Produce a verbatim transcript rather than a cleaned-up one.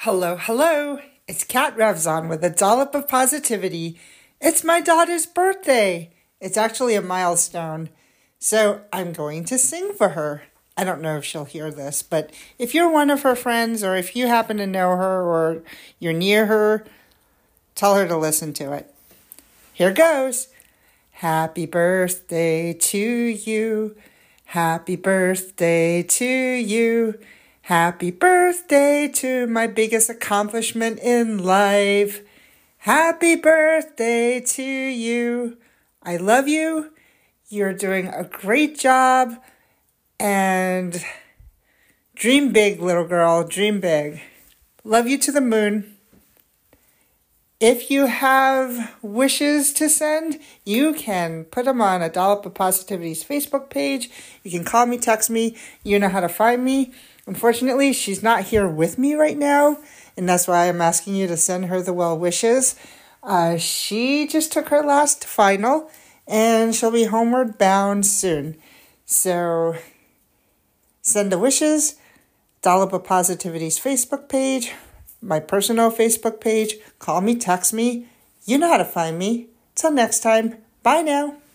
Hello, hello. It's Kat Revzon with a dollop of positivity. It's my daughter's birthday. It's actually a milestone. So I'm going to sing for her. I don't know if she'll hear this, but if you're one of her friends or if you happen to know her or you're near her, tell her to listen to it. Here goes. Happy birthday to you. Happy birthday to you. Happy birthday to my biggest accomplishment in life. Happy birthday to you. I love you. You're doing a great job. And dream big, little girl. Dream big. Love you to the moon. If you have wishes to send, you can put them on a Dollop of Positivity's Facebook page. You can call me, text me. You know how to find me. Unfortunately, she's not here with me right now, and that's why I'm asking you to send her the well wishes. Uh, she just took her last final, and she'll be homeward bound soon. So send the wishes, Dollop of Positivity's Facebook page, my personal Facebook page. Call me, text me. You know how to find me. Till next time. Bye now.